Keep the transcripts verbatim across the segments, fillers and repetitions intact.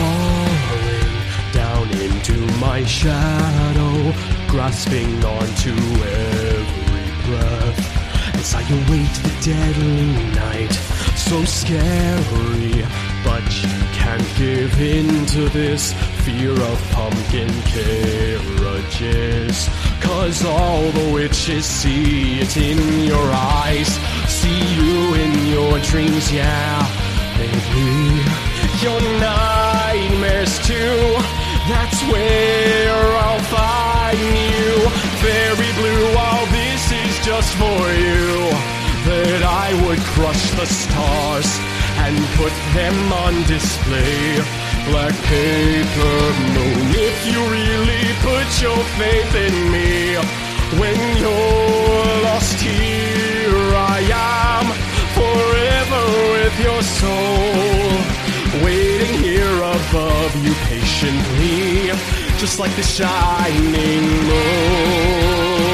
falling down into my shadow, grasping onto every breath as I await the deadly night. So scary, but you can't give in to this fear of pumpkin carriages, 'cause all the witches see it in your eyes, see you in your dreams, yeah, baby. Your nightmares too, that's where I'll find you. Very blue, all this is just for you, that I would crush the stars and put them on display. Black paper moon, if you really put your faith in me, when you're lost here I am, forever with your soul, waiting here above you patiently, just like the shining moon.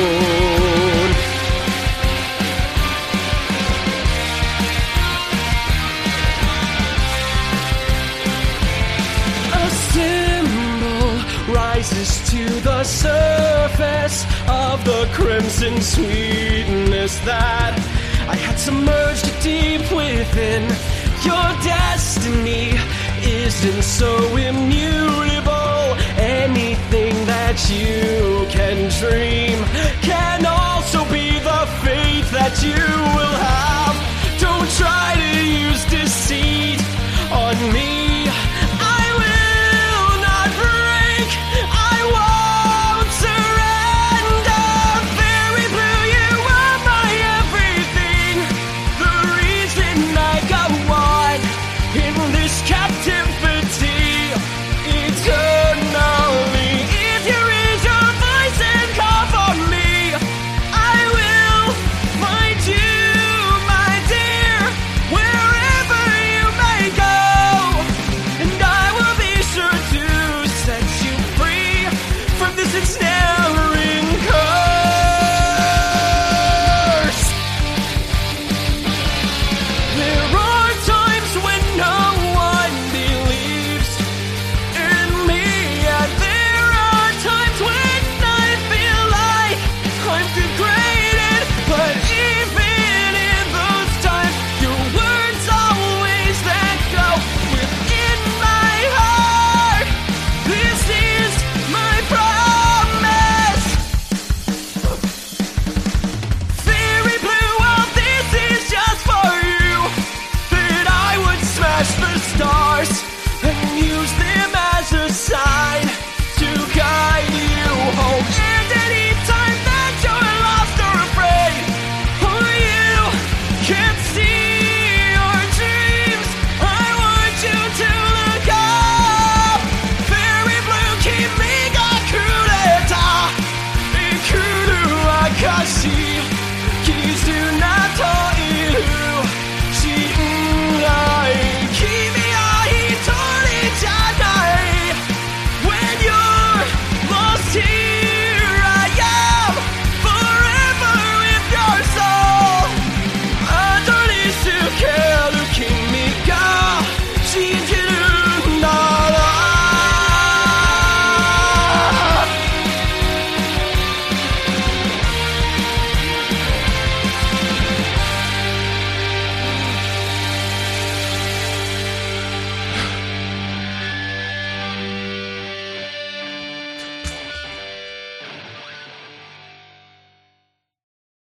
Rises to the surface of the crimson sweetness that I had submerged deep within. Your destiny isn't so immutable. Anything that you can dream can also be the fate that you will have. Don't try to use deceit on me.